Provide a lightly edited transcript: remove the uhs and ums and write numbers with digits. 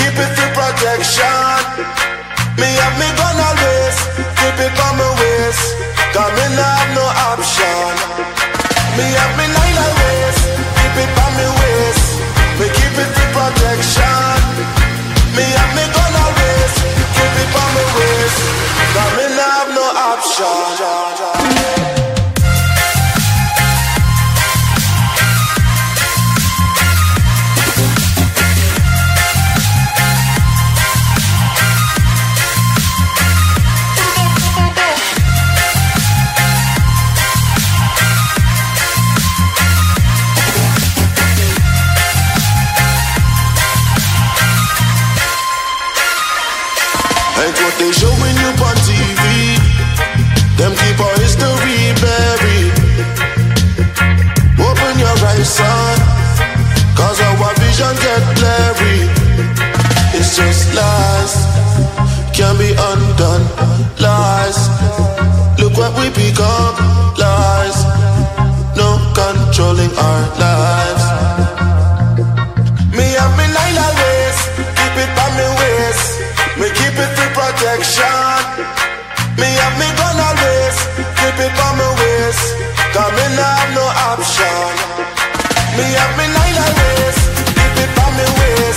keep it for protection. Me have me gun always, keep it on my waist. Cause me nah have no option. Me have me nine always, keep it on my waist. Me keep it for protection. Me have me gun always, keep it on my waist. Cause me nah have no option. Ain't what they showing you on TV. Them keep our history buried. Open your eyes, son, cause our vision get blurry. It's just lies, can't be undone. Lies, look what we become. Lies, no controlling our lives. Me have me nine always, keep it by me waist. Me keep it for protection. Me have me gun always, keep it on my waist. Cause me nah have no option. Me have me nine always, keep it on my waist.